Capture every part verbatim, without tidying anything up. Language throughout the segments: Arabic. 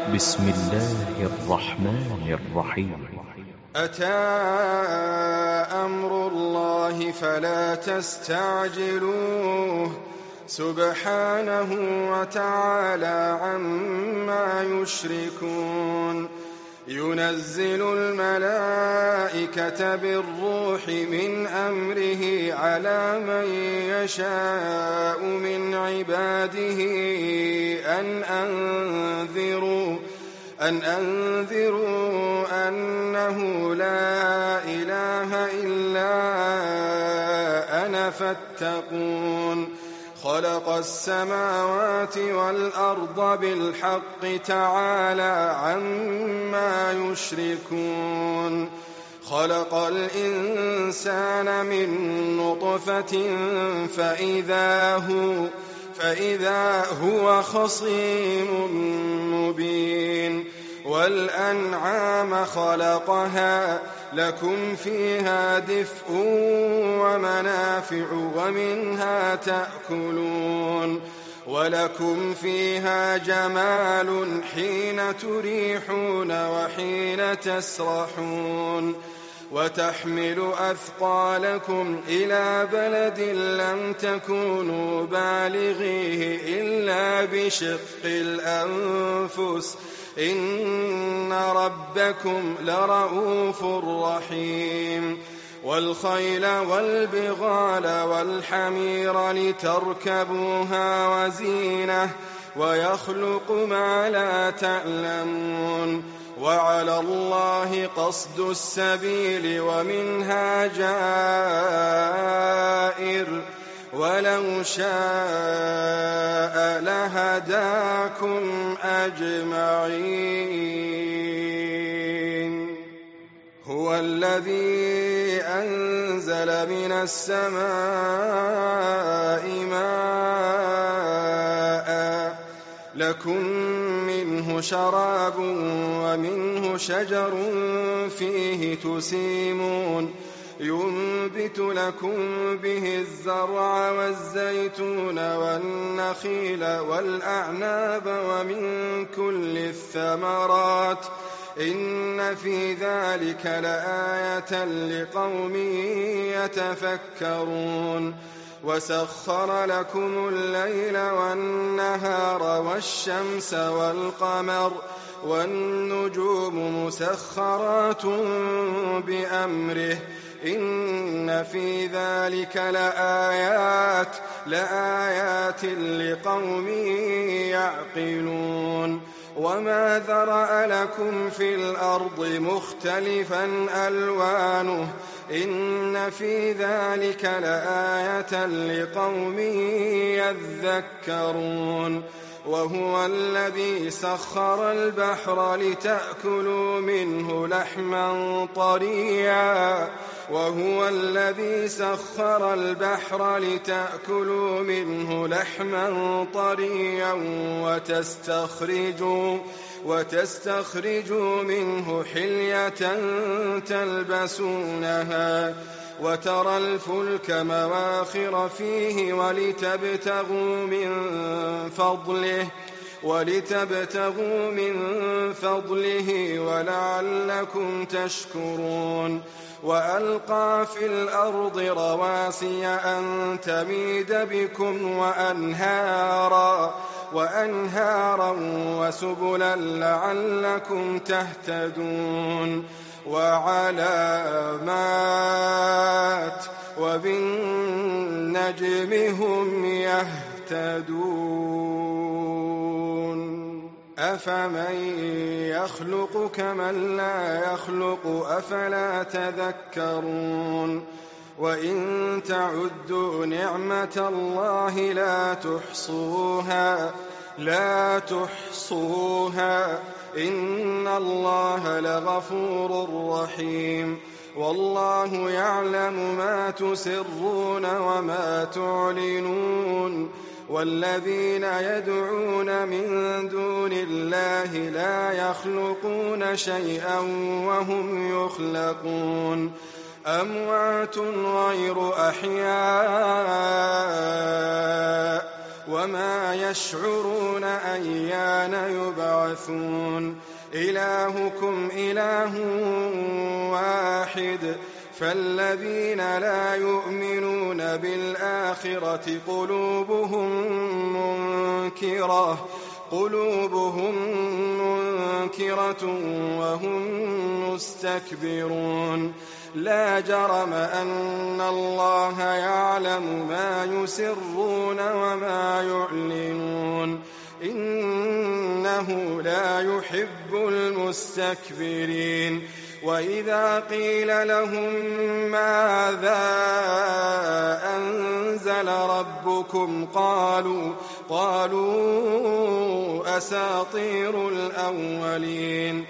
بسم الله الرحمن الرحيم. أتى أمر الله فلا تستعجلوه سبحانه وتعالى عما يشركون. ينزل الملائكة بالروح من أمره على من يشاء من عباده أن أنذروا أن أنذروا أنه لا إله إلا أنا فاتقون. خلق السماوات والأرض بالحق تعالى عما يشركون. خلق الإنسان من نطفة فإذا هو فإذا هو خصيم مبين. والأنعام خلقها لكم فيها دفء ومنافع ومنها تأكلون. ولكم فيها جمال حين تريحون وحين تسرحون. وتحمل أثقالكم إلى بلد لم تكونوا بالغيه إلا بشق الأنفس إن ربكم لرؤوف رحيم. والخيل والبغال والحمير لتركبوها وزينة ويخلق ما لا تعلمون. وعلى الله قصد السبيل ومنها جائر ولو شاء لهداكم أجمعين. هو الذي أنزل من السماء ماء لكم منه شراب ومنه شجر فيه تسيمون. ينبت لكم به الزرع والزيتون والنخيل والأعناب ومن كل الثمرات إن في ذلك لآية لقوم يتفكرون. وسخر لكم الليل والنهار والشمس والقمر والنجوم مسخرات بأمره إن في ذلك لآيات لآيات لقوم يعقلون. وما ذرأ لكم في الأرض مختلفا ألوانه إن في ذلك لآية لقوم يذكرون. وهو الذي سخر البحر لتأكلوا منه لحما طريا وهو الذي سخر البحر لتأكلوا منه لحما طريا وتستخرجوا وتستخرجوا منه حلية تلبسونها وترى الفلك مواخر فيه ولتبتغوا من فضله ولتبتغوا من فضله ولعلكم تشكرون. وألقى في الأرض رواسي أن تميد بكم وأنهارا وأنهارا وسبلا لعلكم تهتدون. وعلامات وبالنجم هم يهتدون. أفمن يخلق كمن لا يخلق أفلا تذكرون. وإن تعدوا نعمة الله لا تحصوها لا تحصوها إن الله لغفور رحيم. والله يعلم ما تسرون وما تعلنون. والذين يدعون من دون الله لا يخلقون شيئا وهم يخلقون. أموات غير أحياء وما يشعرون أيان يبعثون إلهكم إله واحد فالذين لا يؤمنون بالآخرة قلوبهم منكرة قلوبهم منكرة وهم مستكبرون لا جرم أن الله يعلم ما يسرون وما يعلنون إنه لا يحب المستكبرين وإذا قيل لهم ماذا أنزل ربكم قالوا قالوا أساطير الأولين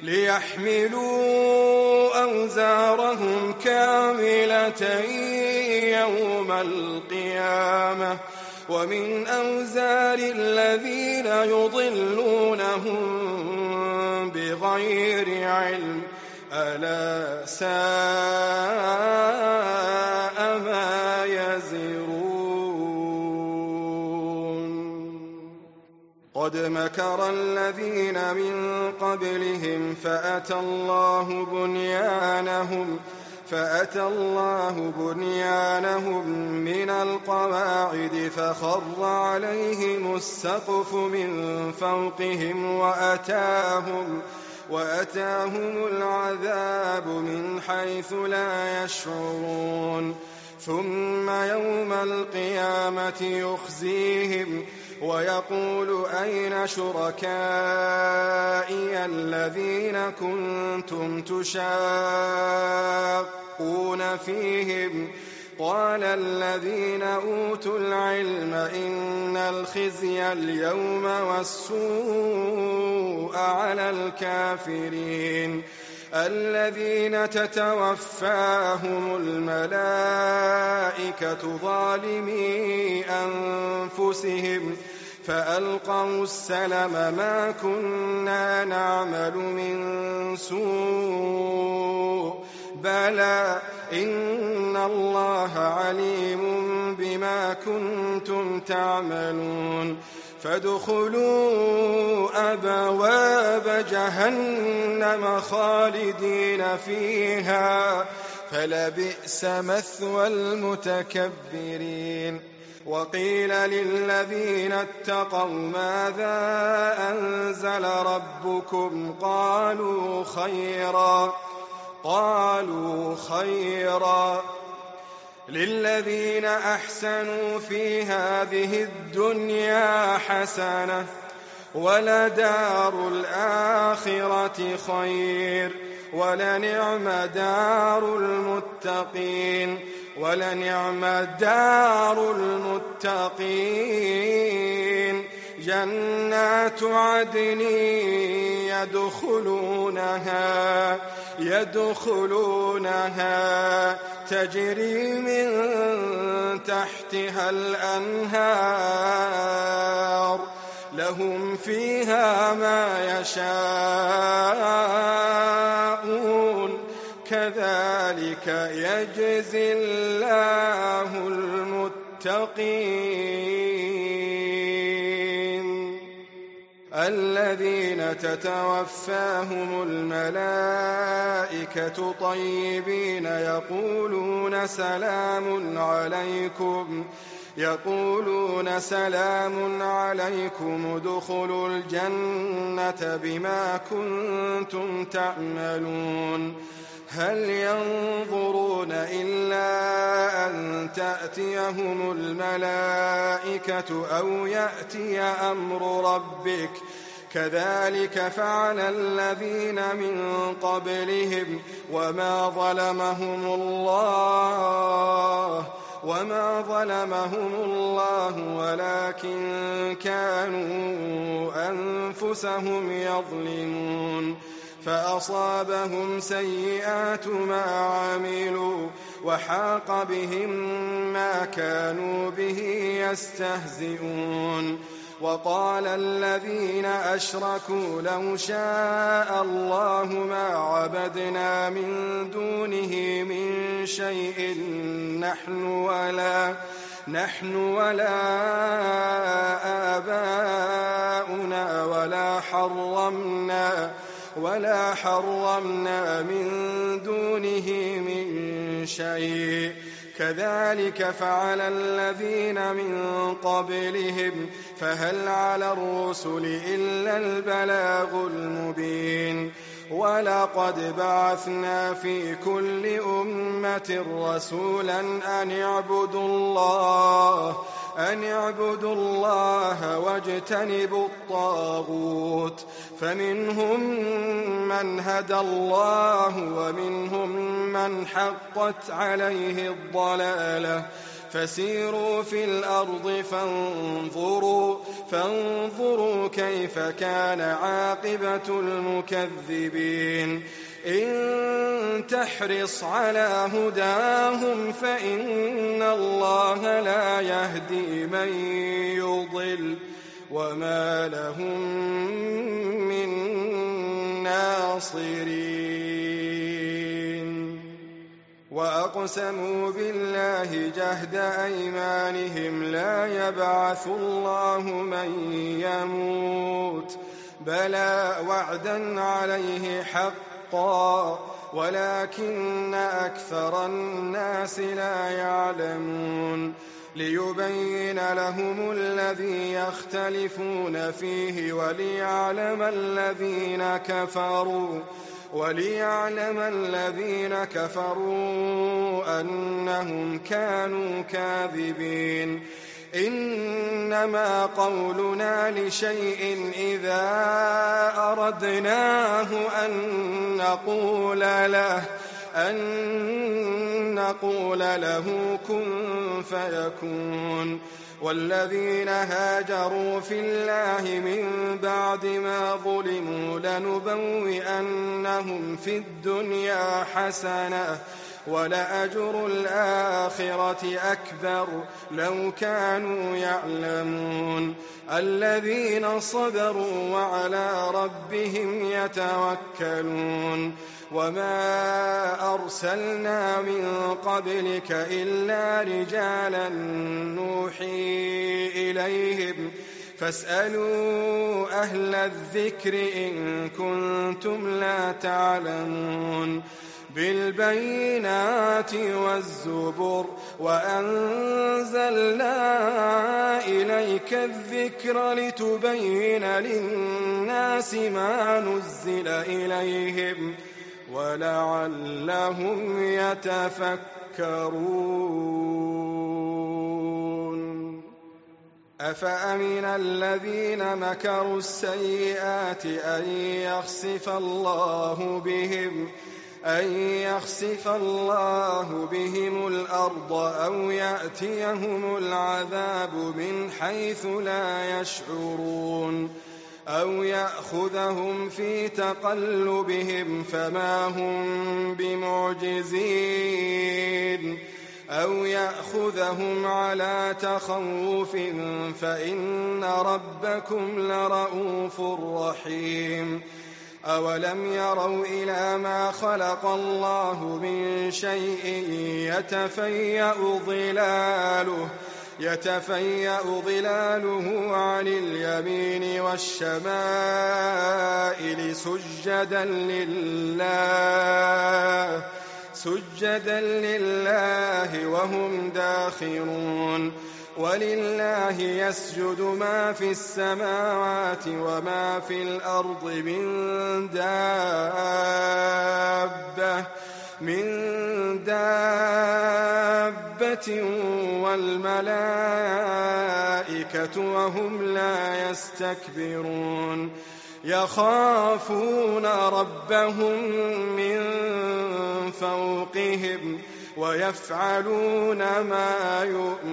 ليحملوا أوزارهم كاملة يوم القيامة ومن أوزار الذين يضلونهم بغير علم ألا ساء ما يزرون قد مكر الذين من قبلهم فأتى الله بنيانهم فأتى الله بنيانهم من القواعد فخر عليهم السقف من فوقهم وأتاهم وأتاهم العذاب من حيث لا يشعرون ثم يوم القيامة يخزيهم ويقول أين شركائي الذين كنتم تشاقون فيهم قال الذين أوتوا العلم إن الخزي اليوم والسوء على الكافرين الذين تتوفاهم الملائكة ظالمي أنفسهم فألقوا السلم ما كنا نعمل من سوء بلى إن الله عليم بما كنتم تعملون فادخلوا أبواب جهنم خالدين فيها فلبئس مثوى المتكبرين وقيل للذين اتقوا ماذا أنزل ربكم قالوا خيرا قالوا خيرا للذين أحسنوا في هذه الدنيا حسنة ولدار الآخرة خير ولنعم دار المتقين ولنعم دار المتقين جنات عدن يدخلونها يدخلونها تجري من تحتها الأنهار لهم فيها ما يشاءون كذلك يجزي الله المتقين الذين تتوفاهم الملائكة طيبين يقولون سلام عليكم يقولون سلام عليكم ادخلوا الجنة بما كنتم تعملون هل ينظرون إلا أن تأتيهم الملائكة أو يأتي أمر ربك كذلك فعل الذين من قبلهم وما ظلمهم الله وما ظلمهم الله ولكن كانوا أنفسهم يظلمون فأصابهم سيئات ما عملوا وحاق بهم ما كانوا به يستهزئون وقال الذين أشركوا لو شاء الله ما عبدنا من دونه من شيء نحن ولا نحن ولا آباؤنا ولا حرمنا ولا حرمنا من دونه من شيء كذلك فعل الذين من قبلهم فهل على الرسل إلا البلاغ المبين ولقد بعثنا في كل أمة رسولا أن اعبدوا الله أن اعبدوا الله واجتنبوا الطاغوت فمنهم من هدى الله ومنهم من حقت عليه الضلالة فسيروا في الأرض فانظروا, فانظروا كيف كان عاقبة المكذبين إن تحرص على هداهم فإن الله لا يهدي من يضل وما لهم من ناصرين وأقسموا بالله جهد أيمانهم لا يبعث الله من يموت بلى وعدا عليه حقا ولكن أكثر الناس لا يعلمون ليبين لهم الذي يختلفون فيه وليعلم الذين كفروا وليعلم الذين كفروا أنهم كانوا كاذبين إنما قولنا لشيء إذا أردناه أن نقول له أن نقول له كن فيكون والذين هاجروا في الله من بعد ما ظلموا لنبوئنهم في الدنيا حسنة ولأجر الآخرة أكبر لو كانوا يعلمون الذين صبروا وعلى ربهم يتوكلون وما أرسلنا من قبلك إلا رجالا نوحي إليهم فاسألوا أهل الذكر إن كنتم لا تعلمون بالبينات والزبر وأنزلنا إليك الذكر لتبين للناس ما نزل إليهم ولعلهم يتفكرون أفأمن الذين مكروا السيئات أن يخسف الله بهم أن يخسف الله بهم الأرض أو يأتيهم العذاب من حيث لا يشعرون أو يأخذهم في تقلبهم فما هم بمعجزين أو يأخذهم على تخوف فإن ربكم لرؤوف رحيم أولم يروا إلى ما خلق الله من شيء يتفيأ ظلاله يتفيأ ظلاله عن اليمين والشمائل سجدا لله سجدا لله وهم داخرون ولله يسجد ما في السماوات وما في الأرض من دابة من دابة والملائكة وهم لا يستكبرون يخافون ربهم من فوقهم ويفعلون ما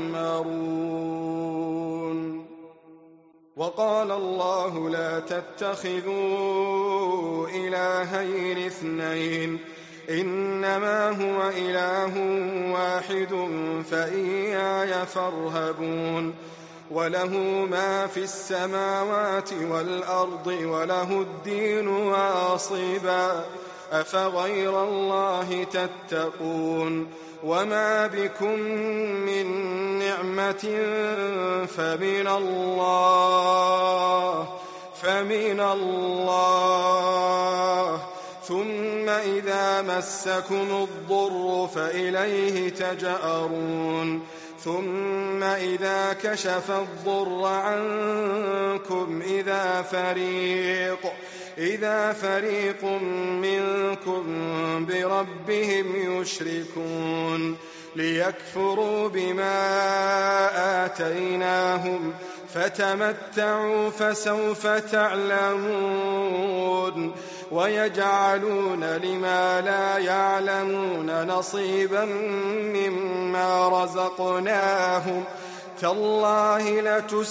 يؤمرون وقال الله لا تتخذوا إلهين اثنين إنما هو إله واحد فإياي فارهبون وله ما في السماوات والأرض وله الدين واصبا أفغير الله تتقون وما بكم من نعمة فمن الله فمن الله ثم إذا مسكم الضر فإليه تجأرون ثم إذا كشف الضر عنكم إذا فريق إذا فريق منكم بربهم يشركون ليكفروا بما آتيناهم فتمتعوا فسوف تعلمون ويجعلون لما لا يعلمون نصيبا مما رزقناهم تالله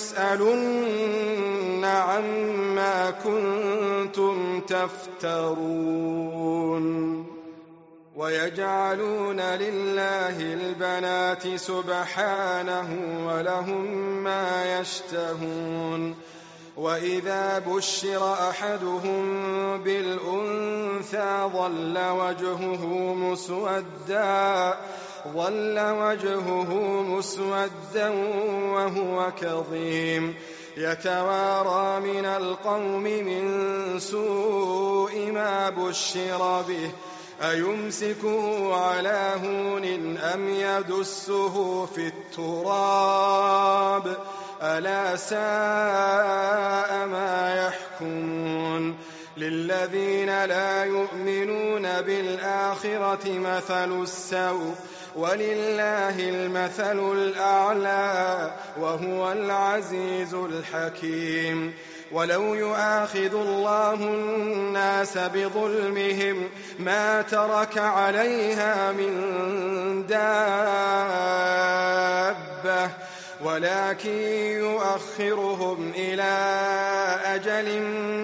لتسألن عما كنتم تفترون ويجعلون لله البنات سبحانه ولهم ما يشتهون وإذا بشر أحدهم بالأنثى ظل وجهه مسودا ظل وجهه مسودا وهو كظيم يتوارى من القوم من سوء ما بشر به أيمسكه على هون أم يدسه في التراب ألا ساء ما يحكمون للذين لا يؤمنون بالآخرة مثل السوء ولله المثل الأعلى وهو العزيز الحكيم ولو يؤاخذ الله الناس بظلمهم ما ترك عليها من دابة ولكن يؤخرهم إلى أجل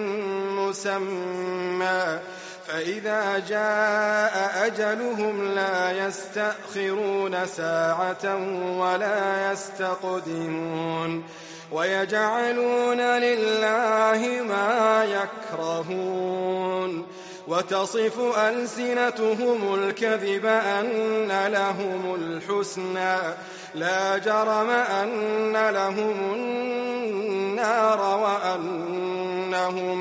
مسمى فإذا جاء أجلهم لا يستأخرون ساعة ولا يستقدمون ويجعلون لله ما يكرهون وتصف ألسنتهم الكذب أن لهم الحسنى لا جرم أن لهم النار وأنهم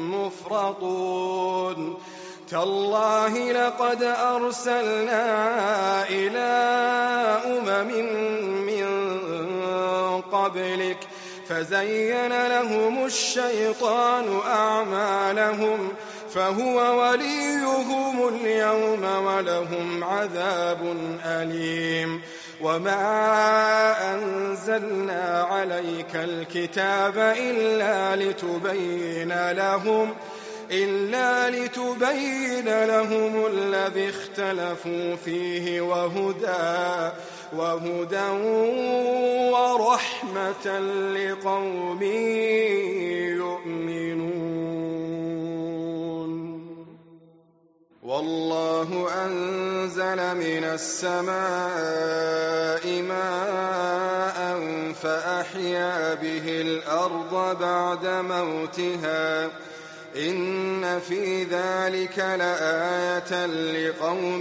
مفرطون تالله لقد أرسلنا إلى أمم من قبلك فزين لهم الشيطان أعمالهم فهو وليهم اليوم ولهم عذاب أليم وما أنزلنا عليك الكتاب إلا لتبين لهم إلا لتبين لهم الذي اختلفوا فيه وهدى وهدى ورحمة لقوم يؤمنون والله أنزل من السماء ماء فأحيا به الأرض بعد موتها إن في ذلك لآية لقوم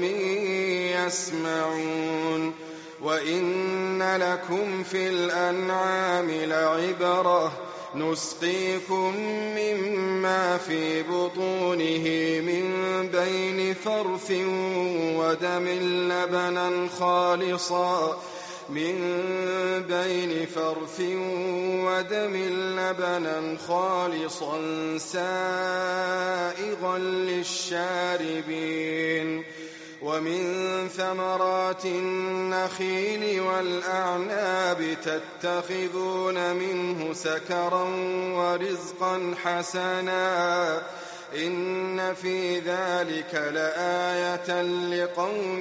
يسمعون وإن لكم في الأنعام لعبرة نسقيكم مما في بطونه من بين فرث ودم لبنا خالصا من بين فرث ودم لبنا خالصا سائغا للشاربين ومن ثمرات النخيل والأعناب تتخذون منه سكرا ورزقا حسنا إن في ذلك لآية لقوم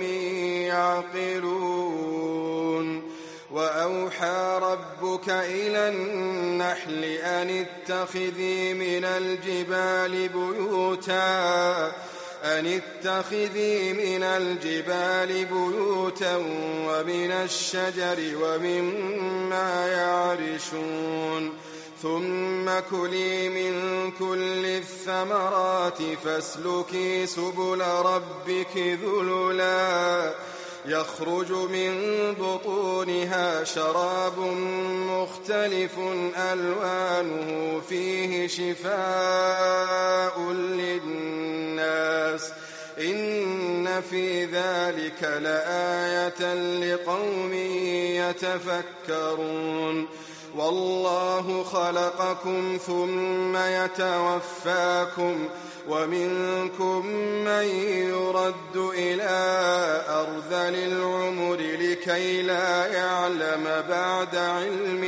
يعقلون وأوحى ربك إلى النحل أن اتخذي من الجبال بيوتا أن اتخذي من الجبال بيوتا ومن الشجر ومما يعرشون ثم كلي من كل الثمرات فاسلكي سبل ربك ذللا يخرج من بطونها شراب مختلف ألوانه فيه شفاء للناس إن في ذلك لآية لقوم يتفكرون والله خلقكم ثم يتوفاكم ومنكم من يرد إلى أرذل العمر لكي لا يعلم بعد علم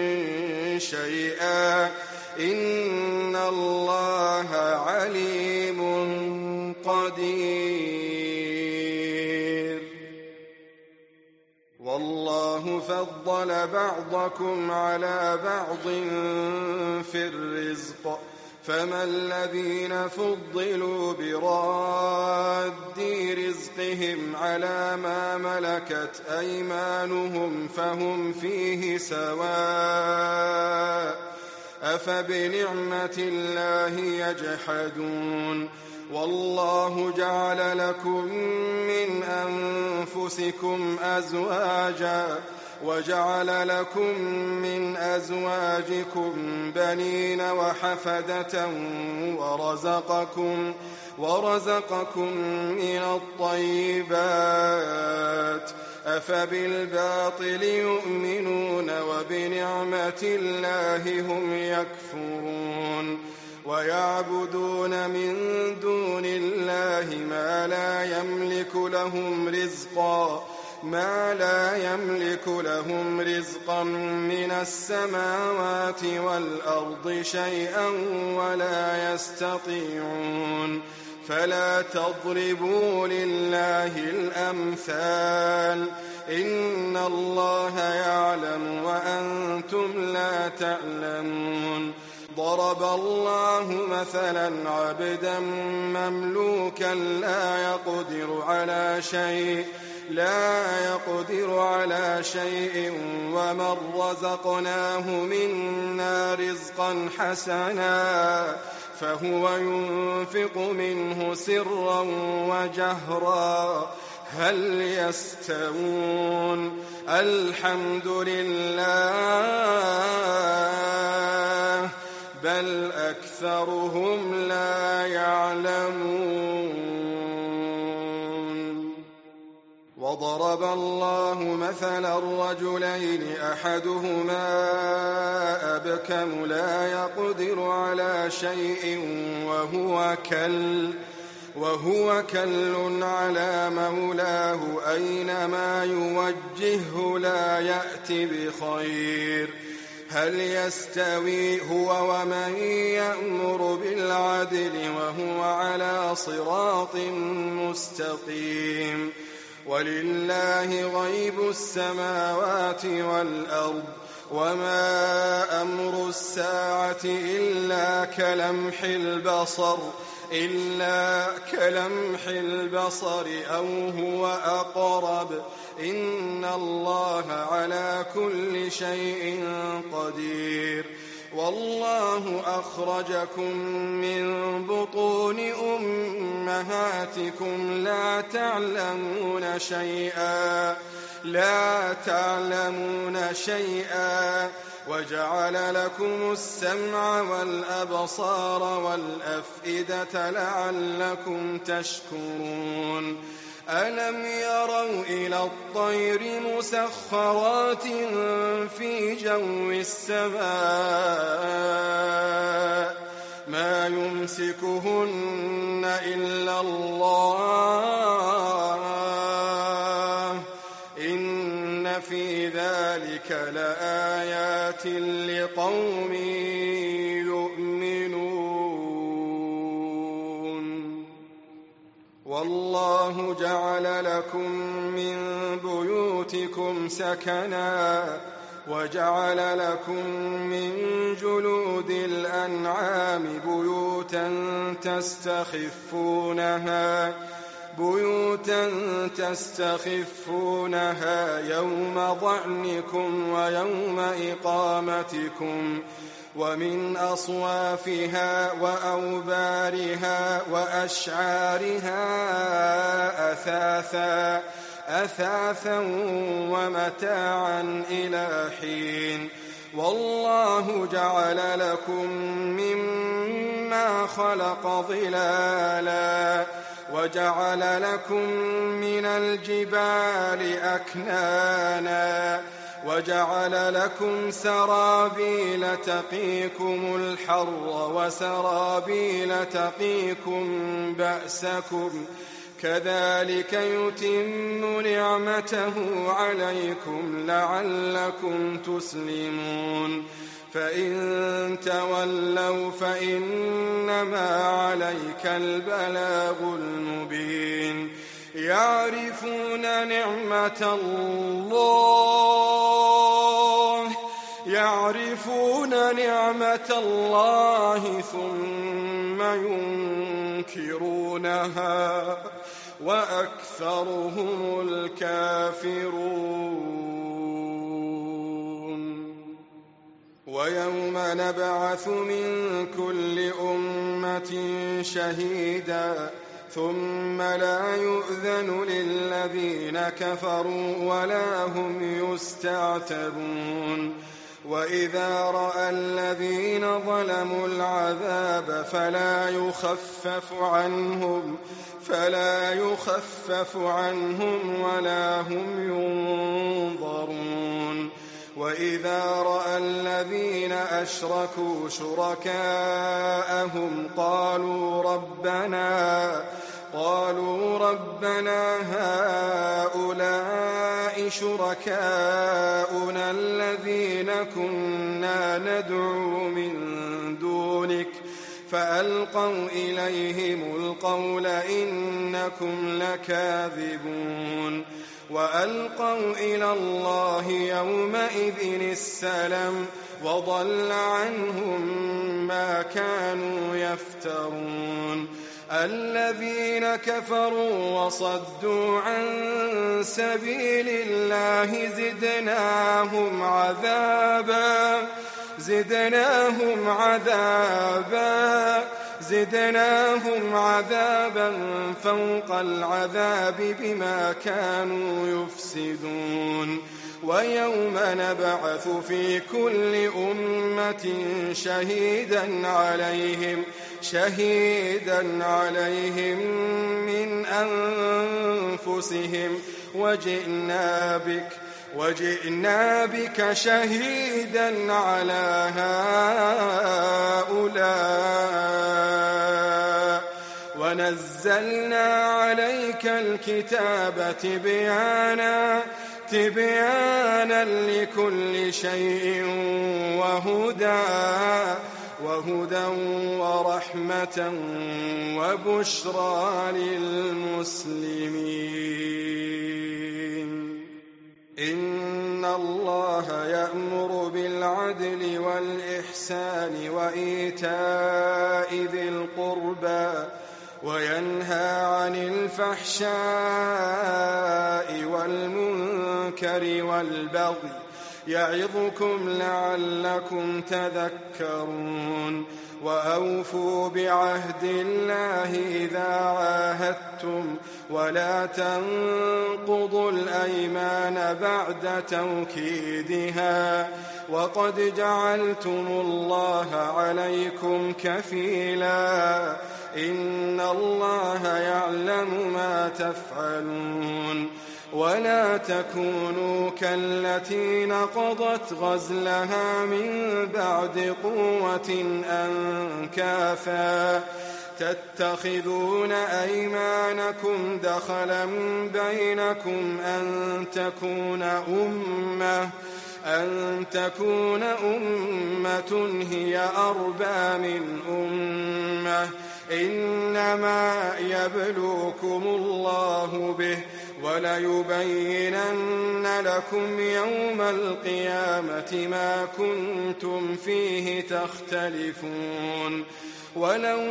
شيئا إن الله عليم قدير والله فضل بعضكم على بعض في الرزق فما الذين فضلوا براد رزقهم على ما ملكت أيمانهم فهم فيه سواء أفبنعمة الله يجحدون والله جعل لكم من أنفسكم أزواجا وجعل لكم من أزواجكم بنين وحفدة ورزقكم, ورزقكم من الطيبات أفبالباطل يؤمنون وبنعمة الله هم يكفرون ويعبدون من دون الله ما لا يملك لهم رزقا ما لا يملك لهم رزقا من السماوات والأرض شيئا ولا يستطيعون فلا تضربوا لله الأمثال إن الله يعلم وأنتم لا تعلمون ضرب الله مثلا عبدا مملوكا لا يقدر على شيء لا يقدر على شيء ومن رزقناه منا رزقا حسنا فهو ينفق منه سرا وجهرا هل يستوون الحمد لله بل أكثرهم لا يعلمون وضرب الله مثلا الرجلين أحدهما أبكم لا يقدر على شيء وهو كل وهو كل على مولاه أينما يوجهه لا يأتي بخير هل يستوي هو ومن يأمر بالعدل وهو على صراط مستقيم ولله غيب السماوات والأرض وما أمر الساعة إلا كلمح البصر إلا كلمح البصر أو هو أقرب إن الله على كل شيء قدير والله أخرجكم من بطون أمهاتكم لا تعلمون شيئا لا تعلمون شيئا وجعل لكم السمع والأبصار والأفئدة لعلكم تشكرون ألم يروا إلى الطير مسخرات في جو السماء ما يمسكهن إلا الله إن في ذلك لآيات لقوم يؤمنون والله جعل لكم من بيوتكم سكنا وجعل لكم من جلود الأنعام بيوتا تستخفونها بيوتا تستخفونها يوم ظعنكم ويوم إقامتكم ومن أصوافها وأوبارها وأشعارها أثاثا أثاثا ومتاعا إلى حين. والله جعل لكم مما خلق ظلالا وجعل لكم من الجبال أكنانا وجعل لكم سرابيل تقيكم الحر وسرابيل تقيكم بأسكم كذلك يتم نعمته عليكم لعلكم تسلمون. فإن تولوا فإنما عليك البلاغ المبين. يعرفون نعمة الله يعرفون نعمة الله ثم ينكرونها وأكثرهم الكافرون. ويوم نبعث من كل أمة شهيدا ثم لا يؤذن للذين كفروا ولا هم يستعتبون. وإذا رأى الذين ظلموا العذاب فلا يخفف عنهم فلا يخفف عنهم ولا هم ينظرون. وإذا رأى الذين أشركوا شركاءهم قالوا ربنا قالوا ربنا هؤلاء شركاؤنا الذين كنا ندعو من دونك فألقوا إليهم القول إنكم لكاذبون. وألقوا إلى الله يومئذ السلام وضل عنهم ما كانوا يفترون. الذين كفروا وصدوا عن سبيل الله زدناهم عذابا زدناهم عذابا زدناهم عذابا فوق العذاب بما كانوا يفسدون. ويوم نبعث في كل أمة شهيدا عليهم شهيدا عليهم من أنفسهم وجئنا بك وجئنا بك شهيدا على هؤلاء ونزلنا عليك الكتاب تبيانا تبيانا لكل شيء وهدى وهدى ورحمة وبشرى للمسلمين. إن الله يأمر بالعدل والإحسان وإيتاء ذي القربى وينهى عن الفحشاء والمنكر والبغي يعظكم لعلكم تذكرون. وأوفوا بعهد الله إذا عاهدتم ولا تنقضوا الأيمان بعد توكيدها وقد جعلتم الله عليكم كفيلا إن الله يعلم ما تفعلون. ولا تكونوا كالتي نقضت غزلها من بعد قوة أنكاثا تتخذون أيمانكم دخلا بينكم أن تكون أمة أن تكون أمة هي أربى من أمة إنما يبلوكم الله به وليبينن لكم يوم القيامة ما كنتم فيه تختلفون. ولو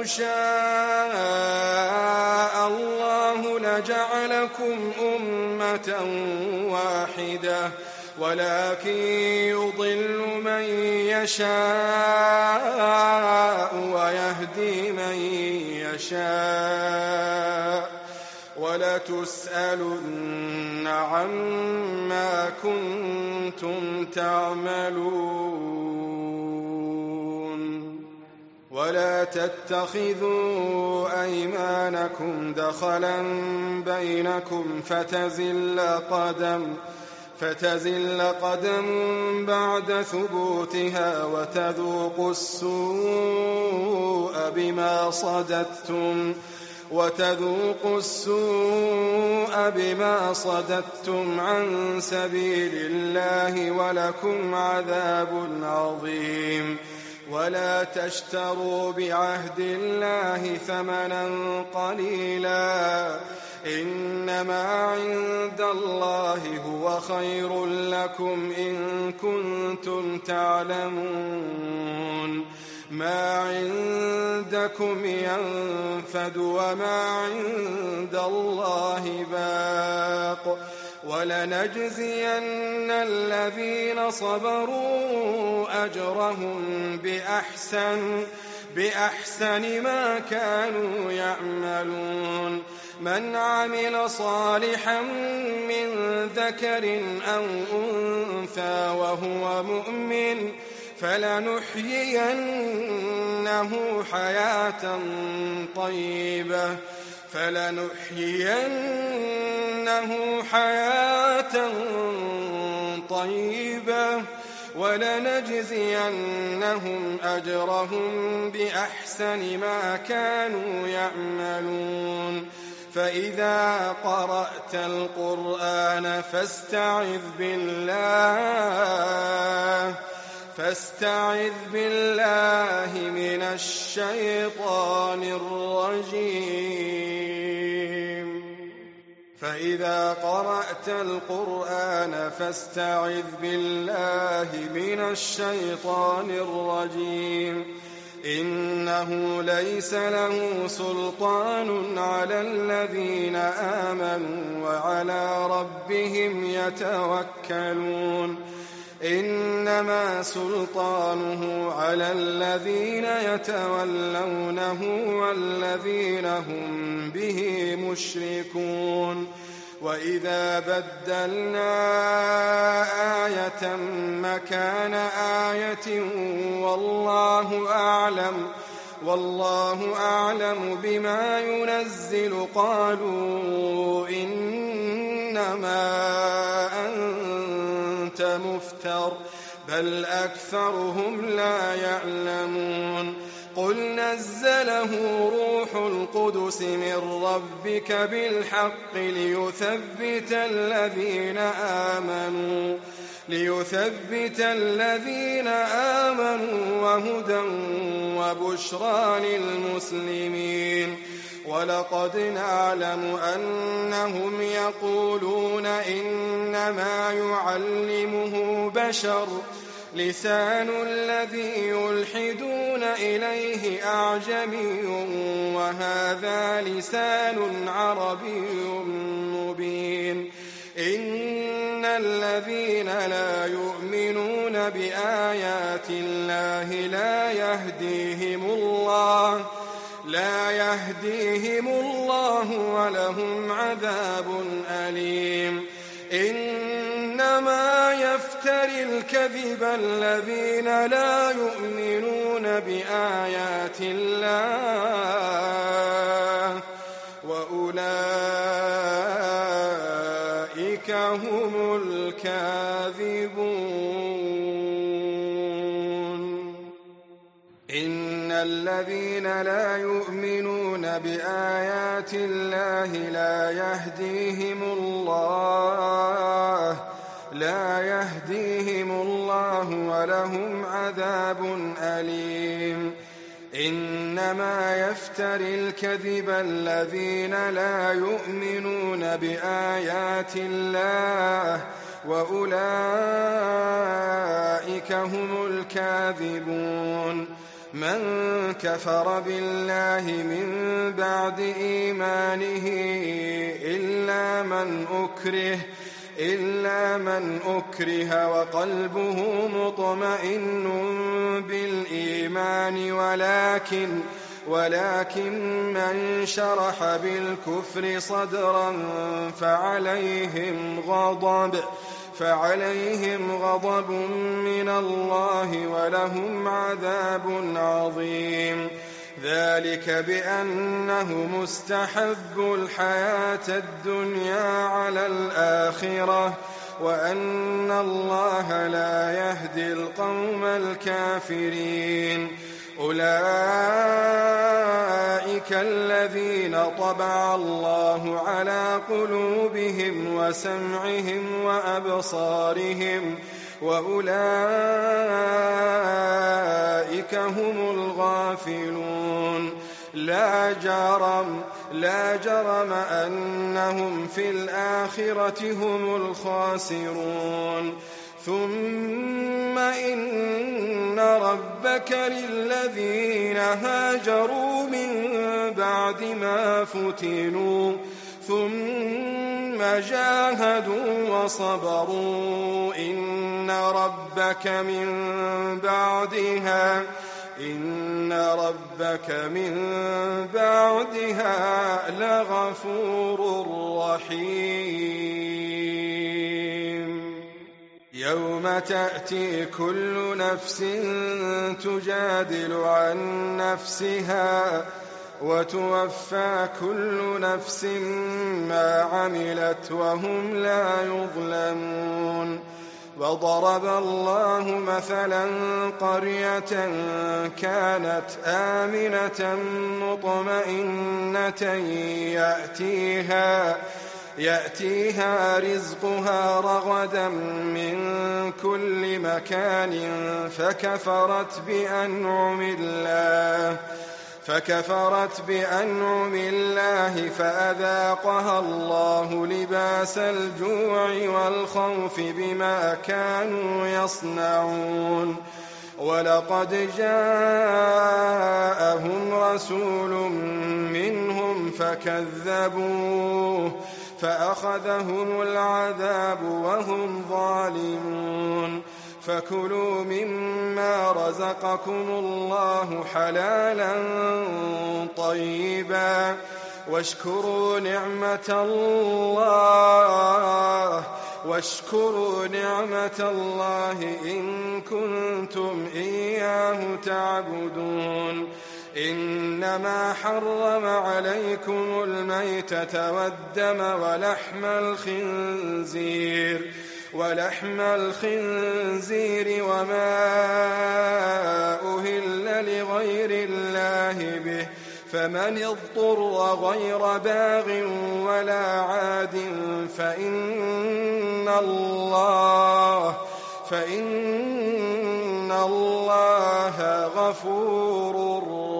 شاء الله لجعلكم أمة واحدة ولكن يضل من يشاء ويهدي من يشاء ولتسألن عما كنتم تعملون ولا تتخذوا أيمانكم دخلا بينكم فتزل قدم فتزل قدم بعد ثبوتها وتذوقوا السوء بما صددتم وتذوقوا السوء بما صددتم عن سبيل الله ولكم عذاب عظيم ولا تشتروا بعهد الله ثمنا قليلا إنما عند الله هو خير لكم إن كنتم تعلمون ما عندكم ينفد وما عند الله باق ولنجزين الذين صبروا أجرهم بأحسن بأحسن ما كانوا يعملون من عمل صالحا من ذكر أو أنثى وهو مؤمن فلنحيينه حياة طيبة فلنحيينه حياة طيبة ولنجزينهم أجرهم بأحسن ما كانوا يعملون فإذا قرأت القرآن فاستعذ بالله فاستعذ بالله من الشيطان الرجيم فإذا قرأت القرآن فاستعذ بالله من الشيطان الرجيم إنه ليس له سلطان على الذين آمنوا وعلى ربهم يتوكلون إنما سلطانه على الذين يتولونه والذين هم به مشركون وإذا بدلنا آية مكان آية والله أعلم والله أعلم بما ينزل قالوا إنما أنت مفتر بل أكثرهم لا يعلمون قل نزله روح القدس من ربك بالحق ليثبت الذين آمنوا ليثبت الذين آمنوا وهدى وبشرى للمسلمين ولقد نعلم أنهم يقولون إنما يعلمه بشر لسان الذي يلحدون إليه أعجمي وهذا لسان عربي مبين إن الذين لا يؤمنون بآيات الله لا يهديهم الله لا يهديهم الله ولهم عذاب أليم إنما يفتري الكذب الذين لا يؤمنون بآيات الله وأولئك هم الكاذبون إن الذين لا يؤمنون بآيات الله لا يهديهم الله لا يهديهم الله ولهم عذاب أليم إنما يفتري الكذب الذين لا يؤمنون بآيات الله وأولئك هم الكاذبون من كفر بالله من بعد إيمانه إلا من أكره إلا من أكره وقلبه مطمئن بالإيمان ولكن ولكن من شرح بالكفر صدرا فعليهم غضب فعليهم غضب من الله ولهم عذاب عظيم. ذلك بأنه مستحب الحياة الدنيا على الآخرة وأن الله لا يهدي القوم الكافرين. أولئك الذين طبع الله على قلوبهم وسمعهم وأبصارهم وأولئك هم الغافلون. لا جرم لا جرم أنهم في الآخرة هم الخاسرون. ثم إن ربك للذين هاجروا من بعد ما فتنوا ثم جاهدوا وصبروا إن ربك من بعدها إن ربك من بعدها لغفور رحيم. يوم تأتي كل نفس تجادل عن نفسها وتوفى كل نفس ما عملت وهم لا يظلمون. وضرب الله مثلا قرية كانت آمنة مطمئنة يأتيها يأتيها رزقها رغدا من كل مكان فكفرت بأنعم الله فكفرت بأنعم الله فأذاقها الله لباس الجوع والخوف بما كانوا يصنعون. ولقد جاءهم رسول منهم فكذبوه فأخذهم العذاب وهم ظالمون. فكلوا مما رزقكم الله حلالا طيبا واشكروا نعمة الله واشكروا نعمة الله إن كنتم إياه تعبدون. إنما حرم عليكم الميتة والدم ولحم الخنزير ولحم الخنزير وما أهل لغير الله به فمن اضطر غير باغ ولا عاد فإن الله فإن الله غفور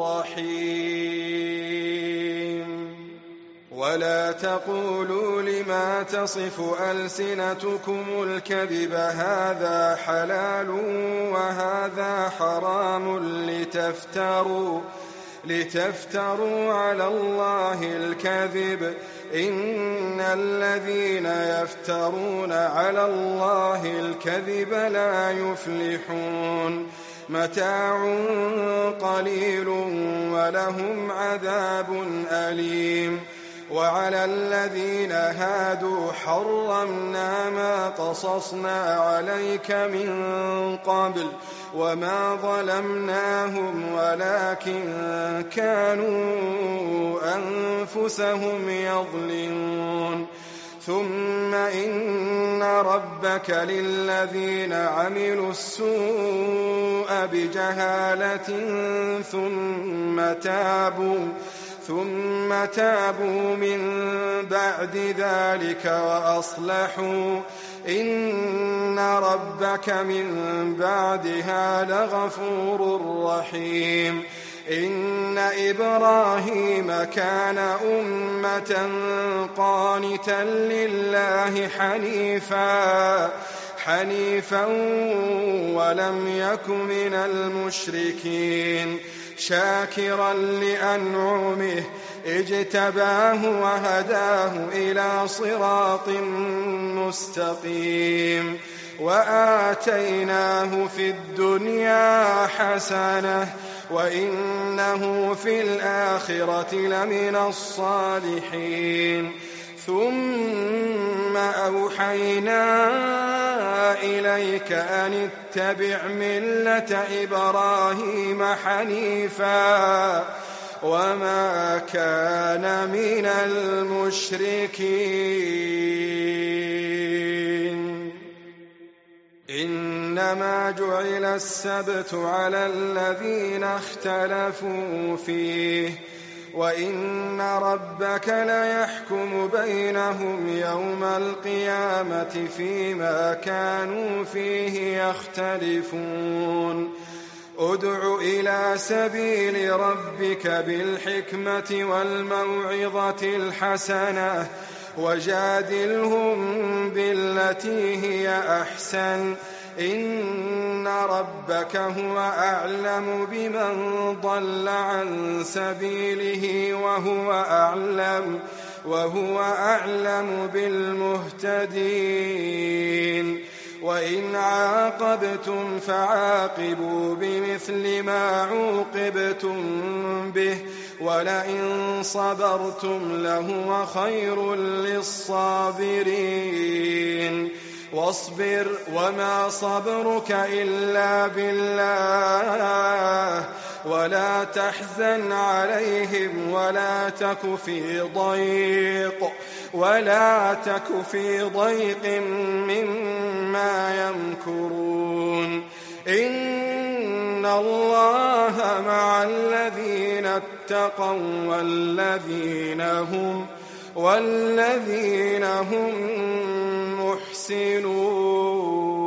رحيم. ولا تقولوا لما تصف ألسنتكم الكذب هذا حلال وهذا حرام لتفتروا لتفتروا على الله الكذب إن الذين يفترون على الله الكذب لا يفلحون. متاع قليل ولهم عذاب أليم. وعلى الذين هادوا حرمنا ما قصصنا عليك من قبل وما ظلمناهم ولكن كانوا أنفسهم يظلمون. ثم إن ربك للذين عملوا السوء بجهالة ثم تابوا ثم تابوا من بعد ذلك وأصلحوا إن ربك من بعدها لغفور رحيم. إن إبراهيم كان أمة قانتا لله حنيفا حنيفا ولم يك من المشركين شاكرا لأنعمه اجتباه وهداه إلى صراط مستقيم وآتيناه في الدنيا حسنة وإنه في الآخرة لمن الصالحين ثم أوحينا إليك أن اتبع ملة إبراهيم حنيفا وما كان من المشركين إنما جعل السبت على الذين اختلفوا فيه وإن ربك ليحكم بينهم يوم القيامة فيما كانوا فيه يختلفون ادع إلى سبيل ربك بالحكمة والموعظة الحسنة وجادلهم بالتي هي أحسن إن ربك هو أعلم بمن ضل عن سبيله وهو أعلم وهو أعلم بالمهتدين وإن عاقبتم فعاقبوا بمثل ما عوقبتم به ولئن صبرتم لهو خير للصابرين واصبر وما صبرك إلا بالله ولا تحزن عليهم ولا تك في ضيق ولا تك في ضيق مما يمكرون إن الله مع الذين اتقوا والذين هم والذين هم محسنون.